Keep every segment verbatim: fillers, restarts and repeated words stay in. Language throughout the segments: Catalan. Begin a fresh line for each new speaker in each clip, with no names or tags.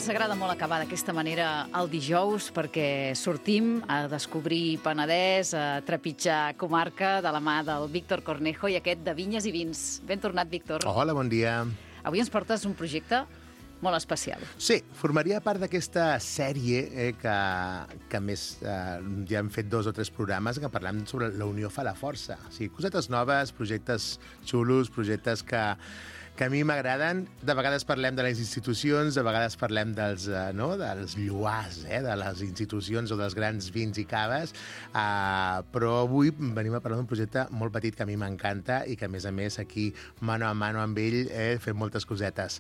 ens agrada molt acabar d'aquesta manera el dijous perquè sortim a descobrir Penedès, a trepitjar comarca de la mà del Víctor Cornejo i aquest de Vinyes i Vins. Ben tornat, Víctor.
Hola, bon dia.
Avui ens portes un projecte molt especial.
Sí, formaria part d'aquesta sèrie eh, que, que més eh, ja hem fet dos o tres programes que parlem sobre la unió fa la força. O sigui, cosetes noves, projectes xulos, projectes que, que a mi m'agraden. De vegades parlem de les institucions, de vegades parlem dels, eh, no, dels lluars eh, de les institucions o dels grans vins i caves, eh, però avui venim a parlar d'un projecte molt petit que a mi m'encanta i que, a més a més, aquí, mano a mano amb ell, eh, fem moltes cosetes.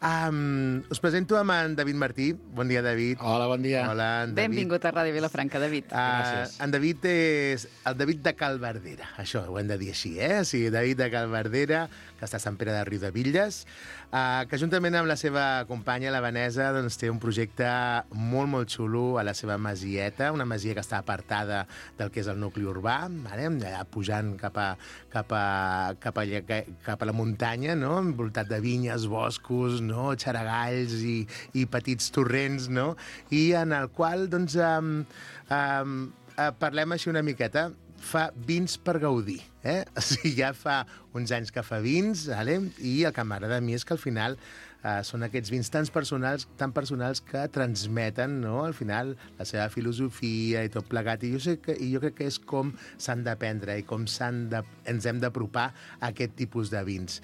Um, us presento amb en David Martí. Bon dia, David.
Hola, bon dia.
Hola, en David.
Benvingut a Ràdio Vilafranca, David.
Uh,
Gràcies.
en David és el David de Cal Verdera. Això ho hem de dir així, eh? Sí, David de Cal Verdera, que està a Sant Pere de Riudebitlles, uh, que juntament amb la seva companya, la Vanessa, doncs, té un projecte molt, molt xulo a la seva masieta, una masia que està apartada del que és el nucli urbà, vale? Allà pujant cap a, cap a, cap a, cap a la muntanya, no? Envoltat de vinyes, boscos, no? Xaragalls i, i petits torrents, no? I en el qual, doncs, um, um, uh, parlem així una miqueta. Fa vins per gaudir, eh? O sigui, ja fa uns anys que fa vins, vale? I el que m'agrada a mi és que al final eh, són aquests vins tan personals, tan personals que transmeten, no?, al final la seva filosofia i tot plegat. I jo, sé que, i jo crec que és com s'han d'aprendre i com s'han de, ens hem d'apropar a aquest tipus de vins.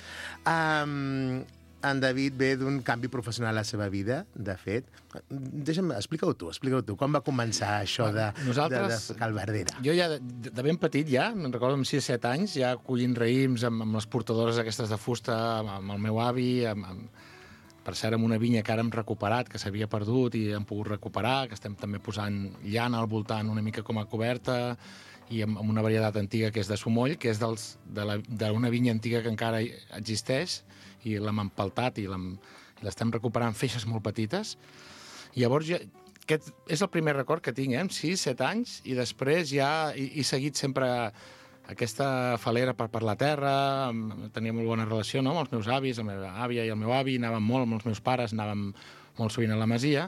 Um, En David ve d'un canvi professional a la seva vida, de fet. Deixa'm, explica-ho tu, explica-ho tu. Com va començar això de,
Nosaltres,
de, de Cal Verdera?
Jo ja, de, de ben petit ja, me'n recordo amb sis set anys, ja collint raïms amb, amb les portadores aquestes de fusta, amb, amb el meu avi, amb, amb, per cert, amb una vinya que ara hem recuperat, que s'havia perdut i hem pogut recuperar, que estem també posant llana al voltant una mica com a coberta, i amb, amb una varietat antiga que és de Sumoll, que és dels, de la, d'una vinya antiga que encara existeix, i l'hem empaltat i l'estem recuperant feixes molt petites. I llavors ja, aquest és el primer record que tinc, eh, amb sis set anys, i després ja he, he seguit sempre aquesta falera per, per la terra, tenia molt bona relació, no?, amb els meus avis, la meva àvia i el meu avi, anàvem molt amb els meus pares, anàvem molt sovint a la masia,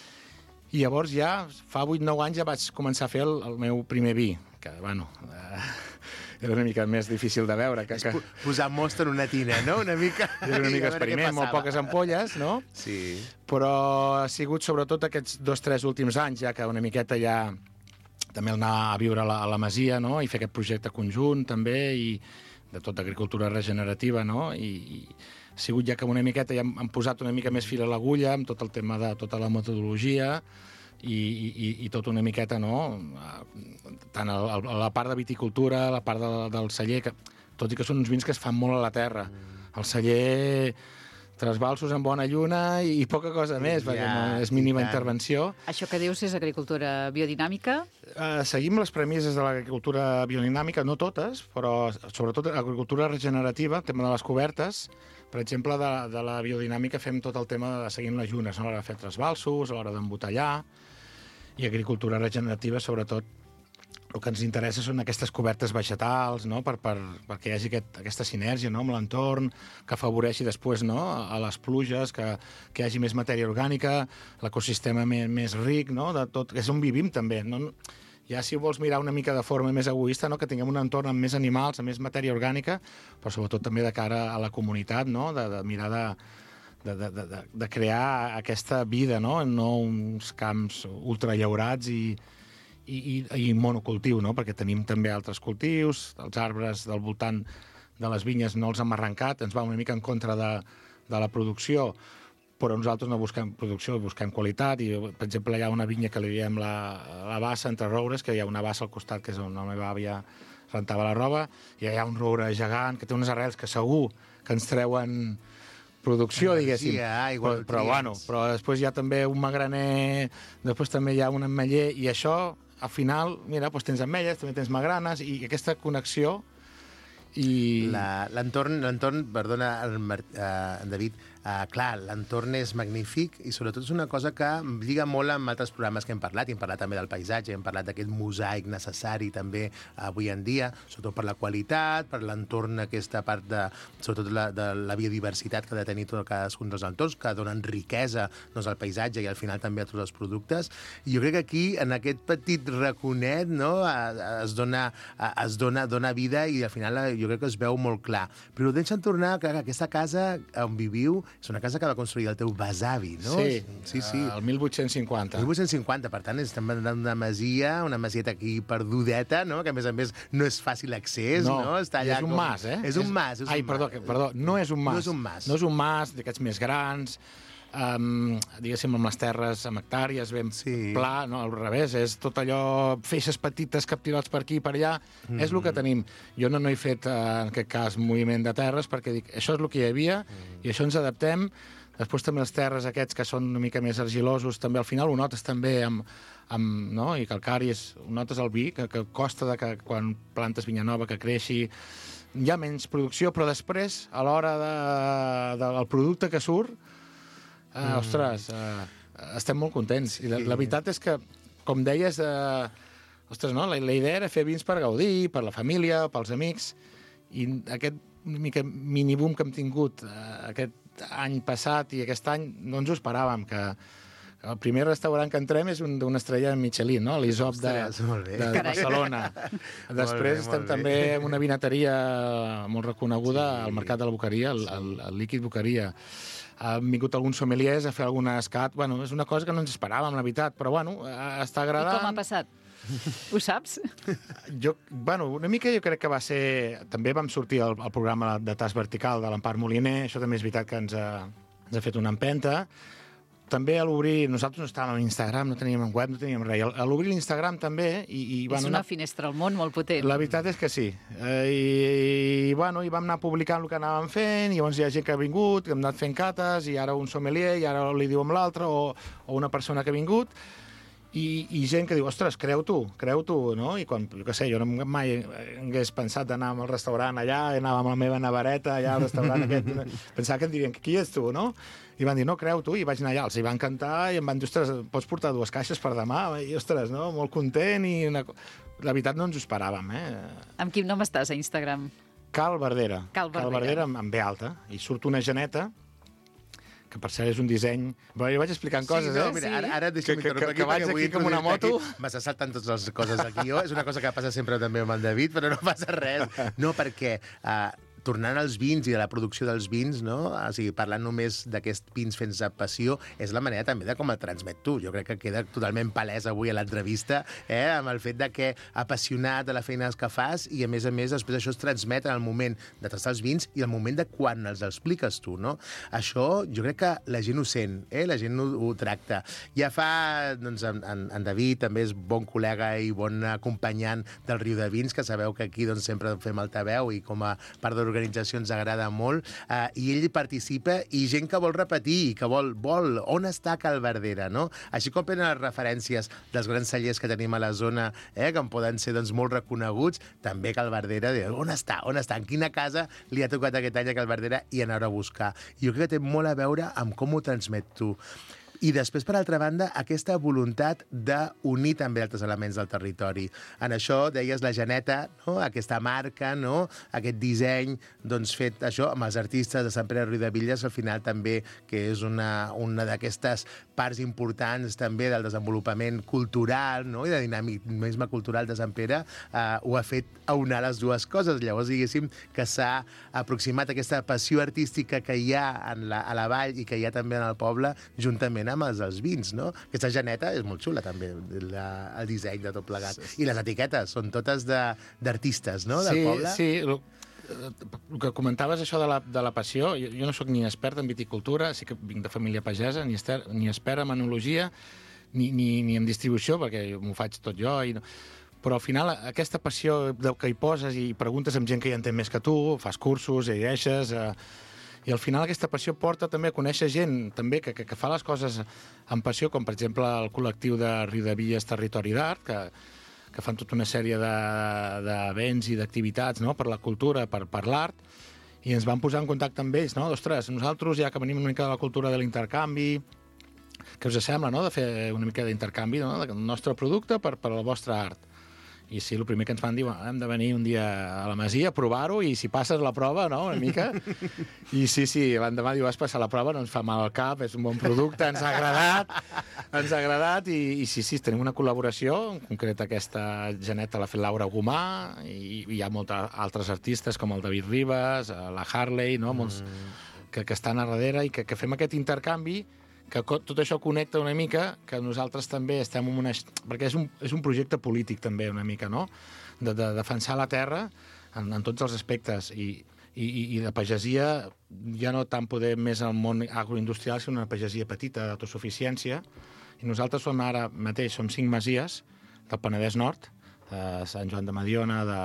i llavors ja fa vuit nou anys ja vaig començar a fer el, el meu primer vi, que, bueno, eh, era una mica més difícil de veure. Que, que...
Posar most en una tina, no?, una mica...
Era una mica experiment, molt poques ampolles, no?
Sí.
Però ha sigut sobretot aquests dos, tres últims anys, ja que una miqueta ja també anar a viure a la, a la masia, no?, i fer aquest projecte conjunt, també, i de tot d'agricultura regenerativa, no?, i, i ha sigut ja que una miqueta ja hem posat una mica més fil a l'agulla amb tot el tema de tota la metodologia i, i, i tot una miqueta, no?, tant a, a la part de viticultura, a la part de, del celler, que, tot i que són uns vins que es fan molt a la terra. El celler, trasbalsos en bona lluna i, i poca cosa més, ja, perquè no, és mínima intervenció.
Això que dius és agricultura biodinàmica?
Uh, seguim les premisses de l'agricultura biodinàmica, no totes, però sobretot l'agricultura regenerativa, el tema de les cobertes. Per exemple, de, de la biodinàmica fem tot el tema de seguint les llunes, no? A l'hora de fer trasbalsos, a l'hora d'embotellar, i agricultura regenerativa, sobretot, el que ens interessa són aquestes cobertes vegetals, no?, per, per, perquè hi hagi aquest, aquesta sinergia, no?, amb l'entorn, que afavoreixi després, no?, a les pluges, que, que hi hagi més matèria orgànica, l'ecosistema més, més ric, no?, de tot, que és on vivim també, no? Ja si ho vols mirar una mica de forma més egoista, no?, que tinguem un entorn amb més animals, amb més matèria orgànica, però sobretot també de cara a la comunitat, no?, de, de mirar de, de, de, de, de crear aquesta vida, no?, no uns camps ultrallaurats i I, i, i monocultiu, no?, perquè tenim també altres cultius, els arbres del voltant de les vinyes no els hem arrencat, ens va una mica en contra de, de la producció, però nosaltres no busquem producció, busquem qualitat, i, per exemple, hi ha una vinya que li diem la, la bassa entre roures, que hi ha una bassa al costat, que és on la meva àvia rentava la roba, i hi ha un roure gegant que té unes arrels que segur que ens treuen producció, diguéssim.
Sí,
però, però, bueno, però després hi ha també un magraner, després també hi ha un ametller, i això, al final, mira, doncs tens ametlles, també tens magranes, i aquesta connexió i...
L'entorn, l'entorn, perdona, el, uh, en David, Uh, clar, l'entorn és magnífic i sobretot és una cosa que lliga molt amb altres programes que hem parlat, i hem parlat també del paisatge, hem parlat d'aquest mosaic necessari també avui en dia, sobretot per la qualitat, per l'entorn, aquesta part de, sobretot la, de la biodiversitat que ha de tenir tot cadascun dels entorns, que donen riquesa doncs, al paisatge i al final també a tots els productes. I jo crec que aquí, en aquest petit raconet, no, es dona, es dona, dona vida i al final jo crec que es veu molt clar. Però deixa'm tornar que aquesta casa on viviu és una casa que va construir el teu besavi, no?
Sí,
sí, sí.
el mil vuit-cents cinquanta.
mil vuit-cents cinquanta, per tant, estem parlant d'una masia, una masieta aquí perdudeta, no? Que a més a més no és fàcil accés, no?
No,
Està allà
és un
com...
mas, eh?
És un mas. És
Ai,
un
perdó,
mas.
perdó, no és un mas.
No és un mas.
No és un mas d'aquests més grans, um, diguéssim, amb les terres amb hectàrees, ben
Sí.
pla, no, al revés, és tot allò, feixes petites captivats per aquí i per allà, mm. és el que tenim. Jo no, no he fet, uh, en aquest cas, moviment de terres, perquè dic, això és el que hi havia, mm. i això ens adaptem. Després també les terres aquests que són una mica més argilosos, també al final ho notes també amb, amb no? i calcaris, ho notes el vi, que, que costa de que quan plantes vinya nova que creixi, hi ha menys producció, però després, a l'hora de, de, del producte que surt, eh, mm. ostres, eh, estem molt contents. I la, la veritat és que, com deies, eh, ostres, no? la, la idea era fer vins per gaudir, per la família, pels amics, i aquest una mica mini-boom que hem tingut eh, aquest any passat i aquest any no ens ho esperàvem, que el primer restaurant que entrem és un, d'una estrella Michelin, no? l'Isop de, de, de Barcelona. Després estem també en una vinateria molt reconeguda sí. al Mercat de la Boqueria, el, el, el Líquid Boqueria. Han vingut alguns sommeliers a fer algun escat. Bueno, és una cosa que no ens esperàvem, la veritat, però bueno, està agradant.
I com ha passat? Ho saps?
Jo, bueno, una mica jo crec que va ser... També vam sortir al, al programa de Tas Vertical de l'Empar Moliner, això també és veritat que ens ha, ens ha fet una empenta. També a l'obrir... Nosaltres no estàvem a Instagram, no teníem web, no teníem res. A l'obrir l'Instagram també... I, i,
és
bueno,
una
una...
finestra al món molt potent.
La veritat és que sí. Eh, i, i, bueno, i vam anar publicant el que anàvem fent, i llavors hi ha gent que ha vingut, que hem anat fent cates, i ara un sommelier, i ara li diu amb l'altre, o, o una persona que ha vingut, i, i gent que diu, ostres, creu tu, creu tu, no? I quan, jo què sé, jo no mai hagués pensat d'anar al restaurant allà, anava amb la meva navareta allà al restaurant aquest, pensava que em dirien, qui ets tu, no? I van dir, no, creu tu, i vaig anar allà, els hi va encantar, i em van dir, ostres, pots portar dues caixes per demà? I, ostres, no? Molt content, i una... la veritat no ens ho esperàvem, eh?
Amb quin nom estàs a Instagram?
Cal Verdera.
Cal Verdera.
Cal Verdera amb, amb B alta, i surt una geneta, que per cert és un disseny... Però jo vaig explicant coses,
sí, no,
eh?
mira, ara, ara deixa'm
que, que,
interrompre
que, que vaig aquí com una moto.
M'està saltant totes les coses aquí. Jo. És una cosa que passa sempre també amb el David, però no passa res. No, perquè... Uh, tornant als vins i a la producció dels vins, no? O sigui, parlant només d'aquests vins fets a passió, és la manera també de com el transmet tu. Jo crec que queda totalment palès avui a l'entrevista, eh? Amb el fet de que apassionat de la feina que fas i, a més a més, després això es transmet en el moment de tastar els vins i el moment de quan els expliques tu, no? Això jo crec que la gent ho sent, eh? La gent ho, ho tracta. Ja fa, doncs, en, en David també és bon col·lega i bon acompanyant del Riu de Vins, que sabeu que aquí doncs, sempre fem altaveu i com a part de l'organització ens agrada molt, eh, i ell hi participa, i gent que vol repetir, que vol, vol, on està Cal Verdera, no? Així com prenen les referències dels grans cellers que tenim a la zona, eh, que en poden ser doncs, molt reconeguts, també Cal Verdera, on està, on està, en quina casa li ha tocat aquest any a Cal Verdera i anar a buscar. I jo crec que té molt a veure amb com ho transmet tu. I després, per altra banda, aquesta voluntat d'unir també altres elements del territori. En això, deies, la geneta, no? Aquesta marca, no? Aquest disseny doncs, fet això amb els artistes de Sant Pere de Riudebitlles, al final també, que és una, una d'aquestes parts importants també del desenvolupament cultural, no? I de dinamisme cultural de Sant Pere, eh, ho ha fet aunar les dues coses. Llavors, diguéssim, que s'ha aproximat aquesta passió artística que hi ha en la, a la vall i que hi ha també en el poble, juntament amb els dels vins, no? Aquesta geneta és molt xula, també, la, el disseny de tot plegat. I les etiquetes són totes d'artistes, no?, del
sí,
poble.
Sí, sí. El que comentaves, això de la, de la passió, jo, jo no sóc ni expert en viticultura, sí que vinc de família pagesa, ni, ester, ni expert en enologia, ni, ni, ni en distribució, perquè m'ho faig tot jo, i no... Però al final aquesta passió que hi poses i preguntes amb gent que hi entén més que tu, fas cursos, llegeixes... Eh, I al final aquesta passió porta també a conèixer gent també que, que, que fa les coses amb passió, com per exemple el col·lectiu de Riudebitlles Territori d'Art, que, que fan tota una sèrie d'events i d'activitats, no?, per la cultura, per, per l'art, i ens vam posar en contacte amb ells, no? Ostres, nosaltres, ja que venim una mica de la cultura de l'intercanvi, què us sembla, no?, de fer una mica d'intercanvi, no?, del nostre producte per, per al vostre art. I sí, el primer que ens van dir, bueno, hem de venir un dia a la Masia a provar-ho i si passes la prova, no?, una mica. I sí, sí, l'endemà diu, vas passar la prova, no ens fa mal al cap, és un bon producte, ens ha agradat, ens ha agradat i, i sí, sí, tenim una col·laboració, en concret aquesta Janeta l'ha fet Laura Gomà i, i hi ha molts altres artistes com el David Ribas, la Harley, no?, molts mm. que, que estan a darrere i que, que fem aquest intercanvi que tot això connecta una mica, que nosaltres també estem en una... Perquè és un, és un projecte polític també una mica, no?, de, de defensar la terra en, en tots els aspectes i, i, i de pagesia, ja no tant poder més al món agroindustrial, sinó una pagesia petita, d'autosuficiència, i nosaltres som ara mateix, som cinc masies del Penedès Nord, de Sant Joan de Mediona, de,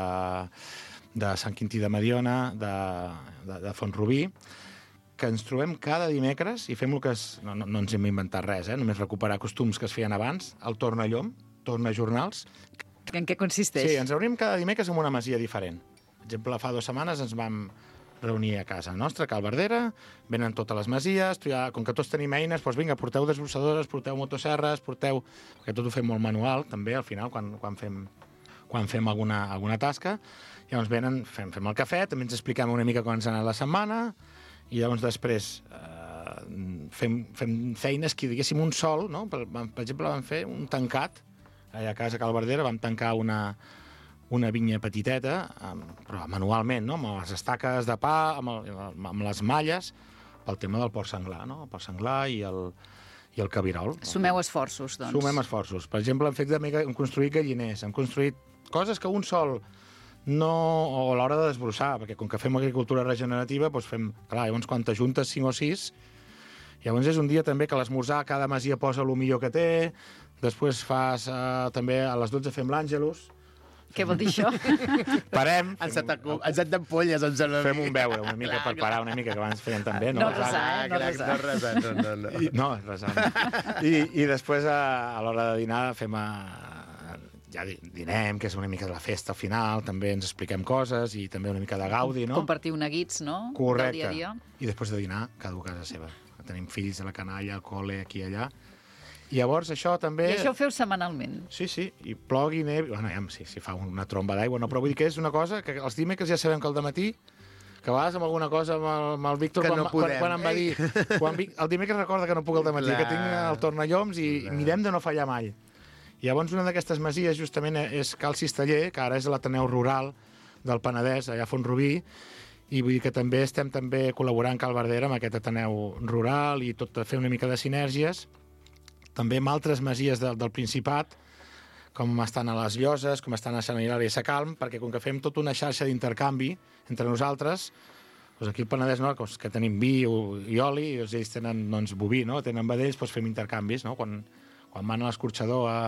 de Sant Quintí de Mediona, de, de, de Font-rubí, que ens trobem cada dimecres i fem el que és... No, no, no ens hem inventat res, eh? Només recuperar costums que es feien abans, el tornallom, tornajornals.
En què consisteix?
Sí, ens reunim cada dimecres en una masia diferent. Per exemple, fa dues setmanes ens vam reunir a casa nostra, a Cal Verdera, venen totes les masies, ja, com que tots tenim eines, doncs vinga, porteu desbrossadores, porteu motosserres, porteu... Perquè tot ho fem molt manual, també, al final, quan, quan fem, quan fem alguna, alguna tasca. Llavors venen, fem, fem el cafè, també ens expliquem una mica com ens ha anat la setmana, i llavors després eh, fem, fem feines que, diguéssim, un sol, no? Per, per exemple, vam fer un tancat, allà a casa a Cal Verdera, vam tancar una, una vinya petiteta, amb, però manualment, no?, amb les estaques de pa, amb, el, amb les malles, pel tema del porc senglar, no?, el porc senglar i el, i el cabirol.
Sumeu esforços, doncs.
Sumem esforços. Per exemple, hem fet de mica, hem construït galliners, hem construït coses que un sol... no, o a l'hora de desbrossar, perquè com que fem agricultura regenerativa, doncs fem, clar, llavors quan t'ajuntes cinc o sis, llavors és un dia també que a l'esmorzar cada masia posa el millor que té, després fas, eh, també a les dotze fem l'Àngelus.
Què vol dir això?
Parem.
Ens et d'ampolles, ens en...
Fem un beure una mica per parar una mica, que abans feien també.
No, no resar, eh? No resar.
No resar, no, no, no.
I, no, resar. I, I després, a, a l'hora de dinar, fem a... ja dinem, que és una mica de la festa al final, també ens expliquem coses i també una mica de gaudi, no?
Compartir un neguits, no?
Correcte.
Del dia a dia.
I després de dinar, cada un a casa seva. Tenim fills a la canalla, al col·le, aquí i allà. I llavors això també...
I això ho feu setmanalment?
Sí, sí, i plogui, nevi... Bueno, ja, si, si fa una tromba d'aigua, no, però vull dir que és una cosa que els dimecres ja sabem que al dematí, que a vegades amb alguna cosa amb el, amb el Víctor,
que
quan,
no
quan, quan em va dir... Quan, el dimecres recorda que no puc al dematí,
Clar.
que tinc el tornalloms i Clar. mirem de no fallar mai. I llavors una d'aquestes masies justament és Cal Cisteller, que ara és l'Ateneu Rural del Penedès, allà a Font-rubí, i vull dir que també estem també col·laborant Cal Verdera amb aquest Ateneu Rural i tot a fer una mica de sinergies. També amb altres masies del, del Principat, com estan a les Lloses, com estan a Sant Hilari i Sacalm, perquè com que fem tota una xarxa d'intercanvi entre nosaltres, doncs aquí al Penedès Nord, que tenim vi i oli, i ells tenen doncs, boví, no? Tenen vedells, doncs fem intercanvis, no? Quan, quan van a l'escorxador a,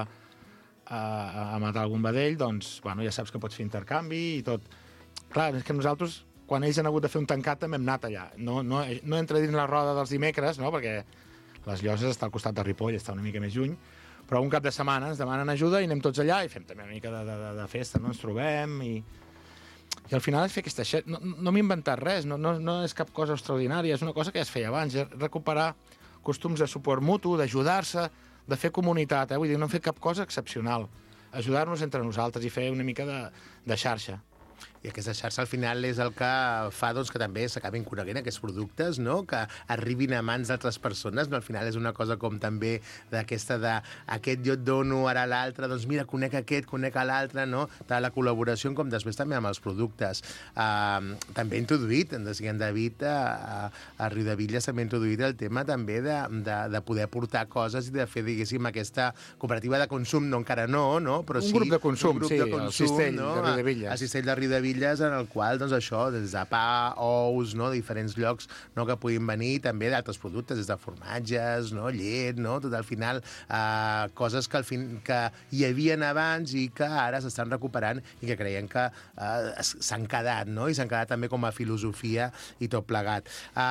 a, a matar algun vedell, doncs, bueno, ja saps que pots fer intercanvi i tot. Clar, és que nosaltres, quan ells han hagut de fer un tancat, també hem anat allà. No, no, no entra dins la roda dels dimecres, no?, perquè les Lloses està al costat de Ripoll, està una mica més lluny, però un cap de setmana ens demanen ajuda i anem tots allà i fem també una mica de, de, de festa, no? Ens trobem i... I al final és fer aquesta... No, no m'he inventat res, no, no, no és cap cosa extraordinària, és una cosa que ja es feia abans, és recuperar costums de suport mutu, d'ajudar-se, de fer comunitat, eh? Vull dir, no fer cap cosa excepcional. Ajudar-nos entre nosaltres i fer una mica de, de xarxa.
I aquesta xarxa al final és el que fa doncs, que també s'acabin coneguent aquests productes, no? Que arribin a mans d'altres persones. No? Al final és una cosa com també d'aquesta de aquest jo et dono, ara l'altre, doncs mira, conec aquest, conec l'altre, no? De la col·laboració com després també amb els productes. Uh, també he introduït, en en David, a, a Riudebitlles també he introduït el tema també de, de, de poder portar coses i de fer, diguéssim, aquesta cooperativa de consum, no encara no, no? Però
un
sí,
grup de consum,
un grup
sí,
de consum,
el Cistell
no?
de Riudebitlles.
A, a Cistell de Riudebitlles, en el qual, doncs això, des de pa, ous, no? Diferents llocs, no? Que puguin venir, també d'altres productes, des de formatges, no? Llet, no? Tot al final, eh, coses que, al fin, que hi havien abans i que ara s'estan recuperant i que creiem que eh, s'han quedat, no? I s'han quedat també com a filosofia i tot plegat.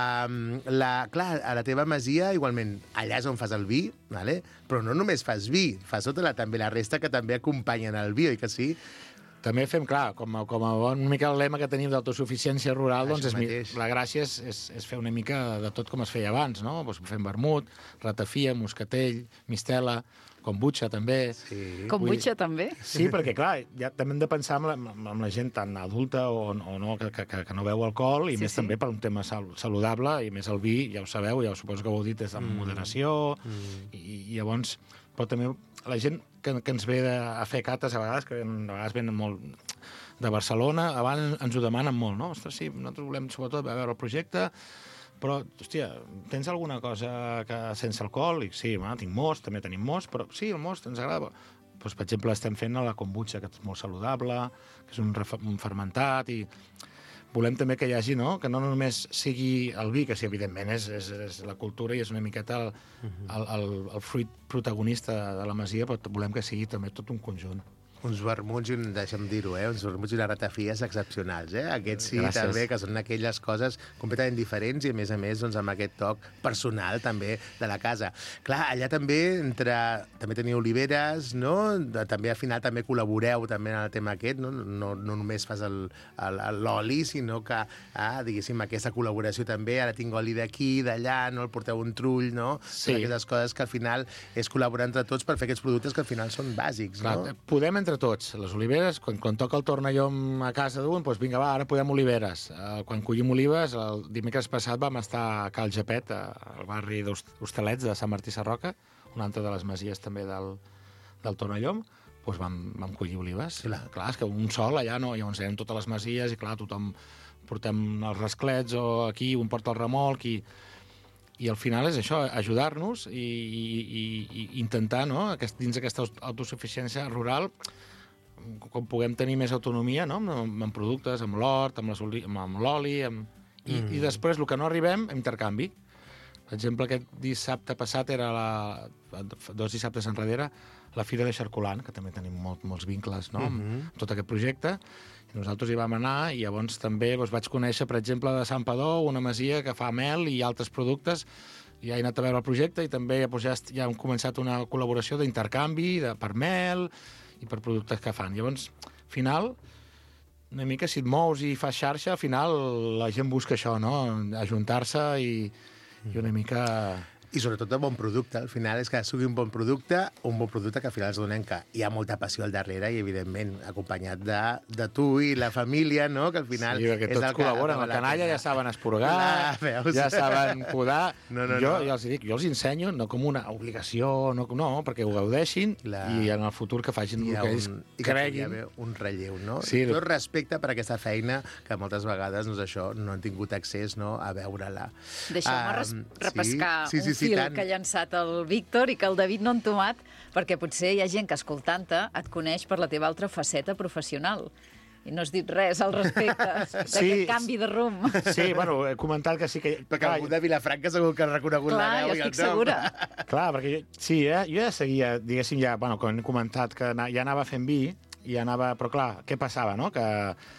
Eh, la, clar, a la teva masia, igualment, allà és on fas el vi, vale? Però no només fas vi, fas tota la, també la resta que també acompanyen el vi, oi que sí?
també fem, clar, com a, com a una mica el lema que tenim d'autosuficiència rural, doncs és,
mateix.
la gràcia és, és, és fer una mica de tot com es feia abans, no? Doncs fem vermut, ratafia, moscatell, mistela, kombucha, també.
Sí.
Kombucha, també?
Sí, perquè, clar, ja també hem de pensar amb la, amb la gent tan adulta o, o no, que, que, que no beu alcohol, i
Sí,
més
sí.
també per un tema sal, saludable, i més el vi, ja ho sabeu, ja ho suposo que ho heu dit, és amb
Mm.
moderació,
Mm.
i, i llavors, però també la gent que, que ens ve de, a fer cates a vegades, que a vegades venen molt de Barcelona, abans ens ho demanen molt, no? Ostres, sí, nosaltres volem sobretot veure el projecte, però, hòstia, tens alguna cosa que sense alcohol? I sí, bueno, tinc most, també tenim most, però sí, el most ens agrada. Doncs, per exemple, estem fent la kombucha, que és molt saludable, que és un, un fermentat, i volem també que hi hagi, no?, que no només sigui el vi, que sí, evidentment, és, és, és la cultura i és una miqueta el, el, el, el fruit protagonista de la masia, però volem que sigui també tot un conjunt.
Uns vermuts, i un, deixa'm dir-ho, eh? uns vermuts i unes ratafies excepcionals. Eh? Aquests sí,
Gràcies.
també, que són aquelles coses completament diferents i, a més a més, doncs, amb aquest toc personal també de la casa. Clar, allà també entre, també teniu oliveres, no? De, també al final també col·laboreu també en el tema aquest, no, no, no només fas l'oli, sinó que, ah, diguéssim, aquesta col·laboració també, ara tinc oli d'aquí, d'allà, no? El porteu un trull, no?
Sí.
Aquestes coses que al final és col·laborar entre tots per fer aquests productes que al final són bàsics,
Clar,
no?
podem entre tots. Les oliveres, quan, quan toca el tornallom a casa d'un, doncs vinga, va, ara podem oliveres. Uh, quan collim olives, el dimecres passat vam estar a Cal Japet, al barri d'Hostalets de Sant Martí Sarroca, una altra de les masies també del, del tornallom, doncs vam, vam collir olives.
Clar.
Clar, és que un sol allà no, llavors anem totes les masies i clar, tothom portem els rasclets o aquí, un porta el remolc i i al final és això, ajudar-nos i, i, i intentar, no?, aquest, dins d'aquesta autosuficiència rural, com puguem tenir més autonomia, no?, amb, amb productes, amb l'hort, amb l'oli, amb... I, mm. i després, el que no arribem, intercanvi. Per exemple, aquest dissabte passat era la, dos dissabtes enrere, la Fira de Xarcolant, que també tenim molt, molts vincles, no?, amb
Mm-hmm.
tot aquest projecte. I nosaltres hi vam anar i llavors també doncs, vaig conèixer, per exemple, de Sant Padó, una masia que fa mel i altres productes. Ja he anat a veure el projecte i també doncs, ja, ja hem començat una col·laboració d'intercanvi de, per mel i per productes que fan. Llavors, al final, una mica si et mous i fas xarxa, al final la gent busca això, no?, ajuntar-se i, i una mica...
I sobretot de bon producte. Al final és que sigui un bon producte, un bon producte que al final es donen que hi ha molta passió al darrere i, evidentment, acompanyat de, de tu i la família, no?, que al final...
Sí, perquè tots col·laboren. El canalla ja saben esporgar,
Clar,
ja saben podar.
No, no,
jo,
no.
ja els dic, jo els ensenyo, no com una obligació, no, no perquè ho gaudeixin
Clar.
I en el futur que facin el que ells
un, i que hi
creguin.
ha un relleu, no?
Sí.
Tot respecte per aquesta feina que moltes vegades doncs, això no han tingut accés, no?, a veure-la.
Deixeu-me
Um,
repescar
sí, sí, sí,
un
sí,
fil
tant.
que ha llançat el Víctor i que el David no ha entomat, perquè potser hi ha gent que, escoltant-te, et coneix per la teva altra faceta professional. I no has dit res al respecte d'aquest
Sí.
canvi de rumb.
Sí, bueno, he comentat que sí que...
Perquè algú de Vilafranca segur que ha reconegut
Clar,
la veu
jo
i el
estic
nom.
segura.
Clar, perquè jo, sí, eh? jo ja seguia, diguéssim, ja, bueno, quan he comentat que na- ja anava fent vi, i anava, però clar, què passava, no?, que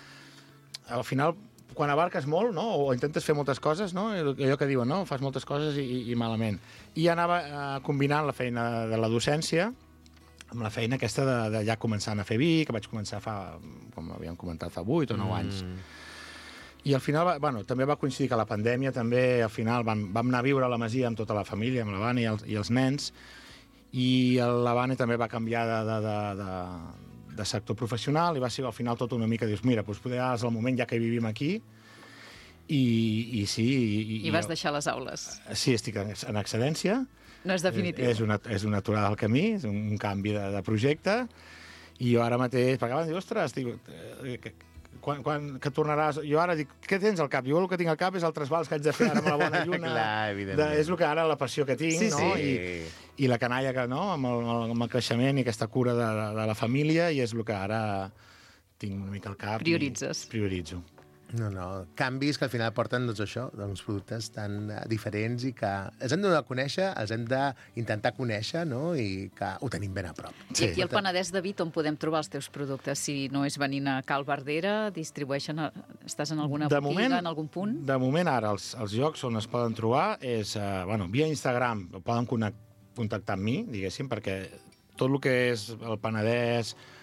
al final, quan abarques molt, no?, o intentes fer moltes coses, no?, allò que diuen, no?, fas moltes coses i, i malament. I anava eh, combinant la feina de la docència amb la feina aquesta de, de ja començant a fer vi, que vaig començar fa, com havíem comentat, fa vuit o nou anys. I al final, va, bueno, també va coincidir que la pandèmia també, al final, vam, vam anar a viure a la masia amb tota la família, amb la Vani i els, i els nens, i la Vani també va canviar de, de, de, de, de sector professional, i va ser al final tot una mica, dius, mira, doncs poder és el moment ja que vivim aquí, i, i sí... I,
I vas deixar les aules.
Sí, estic en, en excedència.
No és definitiu.
És una, és una aturada al camí, és un canvi de, de projecte, i jo ara mateix, perquè abans dic, ostres, dic, eh, que, quan, quan que tornaràs... Jo ara dic, què tens al cap? Jo el que tinc al cap és el trasbals que haig de fer ara amb la bona lluna.
Clar, evidentment.
De, és el que ara, la passió que tinc,
Sí,
no?
sí.
I, I la canalla, que, no? Amb el, amb el creixement i aquesta cura de, de, de la família, i és el que ara tinc una mica al cap.
Prioritzes.
I prioritzo.
No, no, canvis que al final porten, doncs, això, doncs, productes tan uh, diferents i que els hem de donar a conèixer, els hem d'intentar conèixer, no?, i que ho tenim ben a prop.
I aquí al Penedès, David, on podem trobar els teus productes? Si no és venint a Cal Verdera, distribueixen... A... Estàs en alguna
De
botiga,
moment,
en algun punt?
De moment, ara, els, els llocs on es poden trobar és, uh, bueno, via Instagram, poden connect, contactar amb mi, diguéssim, perquè tot el que és el Penedès,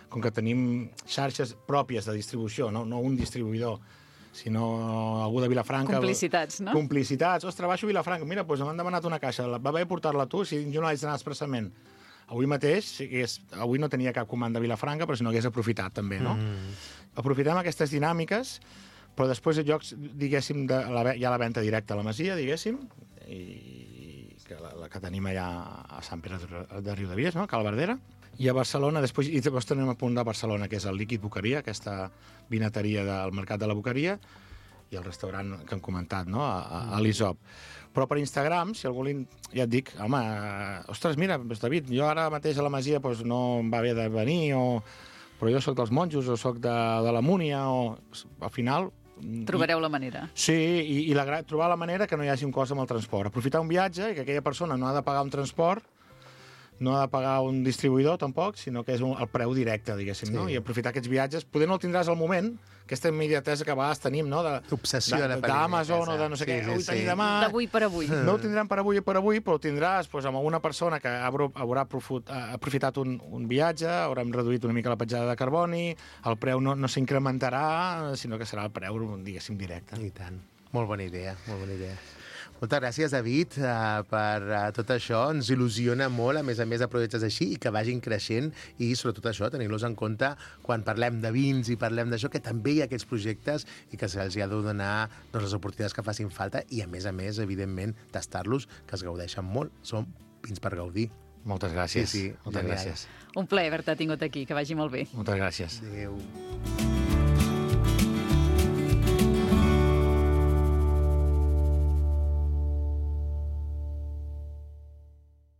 com que tenim xarxes pròpies de distribució, no, no un distribuïdor, sinó algú de Vilafranca...
Complicitats, no?
Complicitats. Ostres, baixo a Vilafranca. Mira, doncs m'han demanat una caixa. Va bé portar-la tu, si jo no l'haig d'anar expressament. Avui mateix, si hagués, avui no tenia cap comanda a Vilafranca, però si no hagués aprofitat també, no? Mm. Aprofitem aquestes dinàmiques, però després de llocs, diguéssim, de la, hi ha la venda directa a la Masia, diguéssim, i que la, la que tenim allà a Sant Pere de Riudebitlles, no? A Cal Verdera. I a Barcelona, després, i després tenim a punt de Barcelona, que és el Líquid Boqueria, aquesta vinateria del Mercat de la Boqueria, i el restaurant que hem comentat, no? a, a, a l'Isop. Però per Instagram, si algú li... ja et dic, home, ostres, mira, David, jo ara mateix a la Masia doncs, no em va bé de venir, o... però jo sóc dels monjos, o sóc de, de la Múnia, o... Al final...
Trobareu la manera.
Sí, i, i la, trobar la manera que no hi hagi un cost amb el transport. Aprofitar un viatge i que aquella persona no ha de pagar un transport, no ha de pagar un distribuïdor, tampoc, sinó que és un, el preu directe, diguéssim, sí. no? I aprofitar aquests viatges. Poder no el tindràs al moment, aquesta immediatesa que a vegades tenim, no?
Obsessió de, de la
d'Amazon o de no sé sí, què. Sí, avui sí. demà...
D'avui per avui.
No ho tindrem per avui i per avui, però ho tindràs doncs, amb alguna persona que haurà aprofitat un, un viatge, haurem reduït una mica la petjada de carboni, el preu no, no s'incrementarà, sinó que serà el preu, diguéssim, directe.
I tant. Molt bona idea, molt bona idea. Moltes gràcies, David, uh, per uh, tot això. Ens il·lusiona molt, a més a més, de projectes així i que vagin creixent i, sobretot això, tenir-los en compte quan parlem de vins i parlem d'això, que també hi ha aquests projectes i que se'ls ha de donar doncs, les oportunitats que facin falta i, a més a més, evidentment, tastar-los, que es gaudeixen molt. Són vins per gaudir.
Moltes gràcies.
Sí, sí,
Moltes
genial.
gràcies.
Un plaer haver-te tingut aquí, que vagi molt bé.
Moltes gràcies.
Adéu.